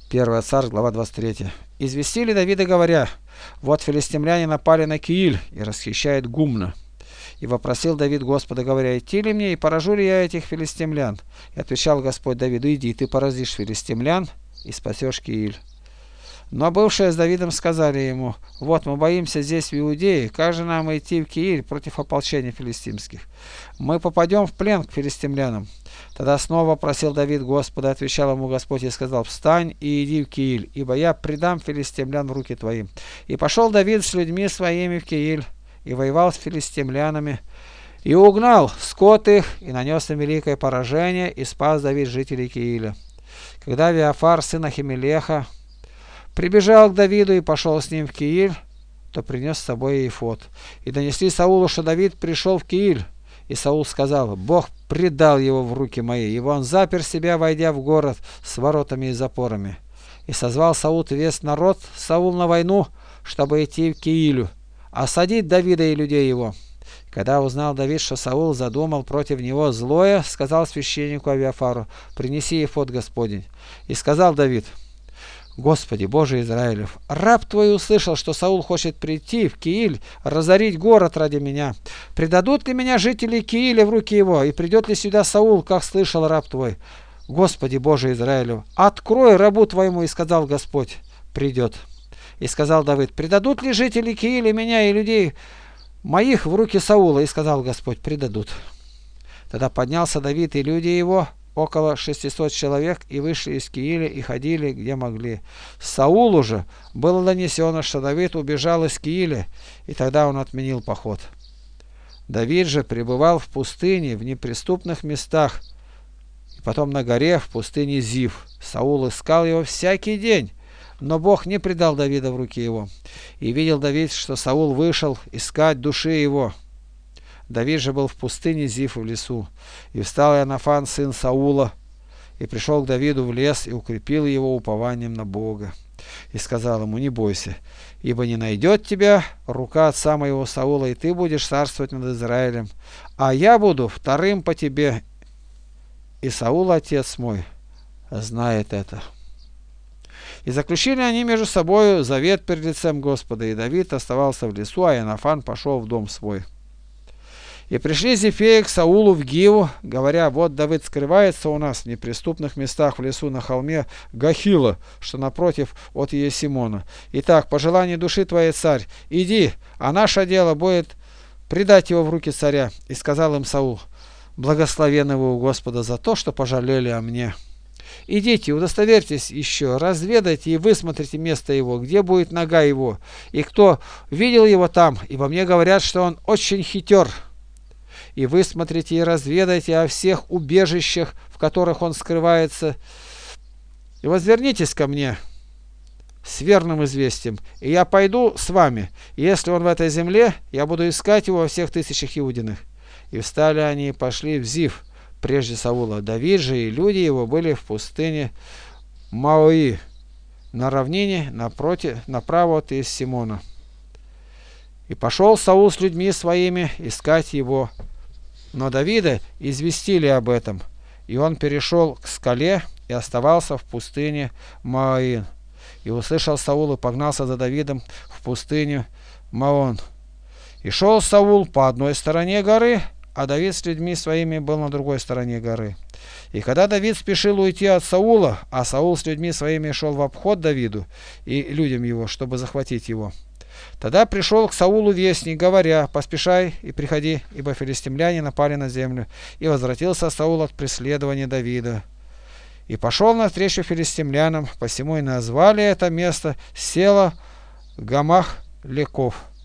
1 Царь, глава 23. «Известили Давида, говоря: вот филистимляне напали на Кииль и расхищают гумно. И вопросил Давид Господа, говоря: идти ли мне, и поражу ли я этих филистимлян? И отвечал Господь Давиду: иди, ты поразишь филистимлян и спасешь Кииль. Но бывшие с Давидом сказали ему: вот мы боимся здесь в Иудее, как же нам идти в Кииль против ополчения филистимских? Мы попадем в плен к филистимлянам. Тогда снова просил Давид Господа, отвечал ему Господь и сказал: встань и иди в Кииль, ибо я предам филистимлян в руки твои. И пошел Давид с людьми своими в Кииль, и воевал с филистимлянами, и угнал скот их, и нанес им великое поражение, и спас Давид жителей Кииля. Когда Виафар, сын Ахимелеха, прибежал к Давиду и пошел с ним в Кииль, то принес с собой эфод. И донесли Саулу, что Давид пришел в Кииль. И Саул сказал: Бог предал его в руки мои, и он запер себя, войдя в город с воротами и запорами. И созвал Саул весь народ Саул на войну, чтобы идти в Киилю, осадить Давида и людей его. Когда узнал Давид, что Саул задумал против него злое, сказал священнику Авиафару: принеси эфод Господень. И сказал Давид: Господи, Боже Израилев, раб твой услышал, что Саул хочет прийти в Кииль, разорить город ради меня. Предадут ли меня жители Кииля в руки его, и придет ли сюда Саул, как слышал раб твой? Господи, Боже Израилев, открой рабу твоему, и сказал Господь: придет. И сказал Давид: предадут ли жители Кииля меня и людей моих в руки Саула? И сказал Господь: предадут. Тогда поднялся Давид и люди его, около 600 человек, и вышли из Кииля и ходили, где могли. Саулу же было донесено, что Давид убежал из Кииля, и тогда он отменил поход. Давид же пребывал в пустыне, в неприступных местах, и потом на горе в пустыне Зив. Саул искал его всякий день, но Бог не предал Давида в руки его. И видел Давид, что Саул вышел искать души его. Давид же был в пустыне Зив в лесу. И встал Иоаннафан, сын Саула, и пришел к Давиду в лес, и укрепил его упованием на Бога. И сказал ему: не бойся, ибо не найдет тебя рука отца моего Саула, и ты будешь царствовать над Израилем, а я буду вторым по тебе, и Саул, отец мой, знает это. И заключили они между собой завет перед лицем Господа, и Давид оставался в лесу, а Иоаннафан пошел в дом свой. И пришли Зефеи к Саулу в Гиву, говоря: вот Давид скрывается у нас в неприступных местах в лесу на холме Гахила, что напротив от Иесимона. Итак, по желанию души твоей, царь, иди, а наше дело будет предать его в руки царя. И сказал им Саул: благословенны вы у Господа за то, что пожалели о мне. Идите, удостоверьтесь еще, разведайте и высмотрите место его, где будет нога его, и кто видел его там, ибо мне говорят, что он очень хитер. И высмотрите и разведайте о всех убежищах, в которых он скрывается, и возвернитесь ко мне с верным известием, и я пойду с вами. И если он в этой земле, я буду искать его во всех тысячах Иудиных. И встали они и пошли в Зив прежде Саула. Давид же и люди его были в пустыне Маои, на равнине направо от Иессимона. И пошел Саул с людьми своими искать его. Но Давида известили об этом, и он перешел к скале и оставался в пустыне Маоин. И услышал Саул и погнался за Давидом в пустыню Маон. И шел Саул по одной стороне горы, а Давид с людьми своими был на другой стороне горы. И когда Давид спешил уйти от Саула, а Саул с людьми своими шел в обход Давиду и людям его, чтобы захватить его, тогда пришел к Саулу вестник, говоря: поспешай и приходи, ибо филистимляне напали на землю. И возвратился Саул от преследования Давида. И пошел навстречу филистимлянам, посему и назвали это место Село Гамах-Леков.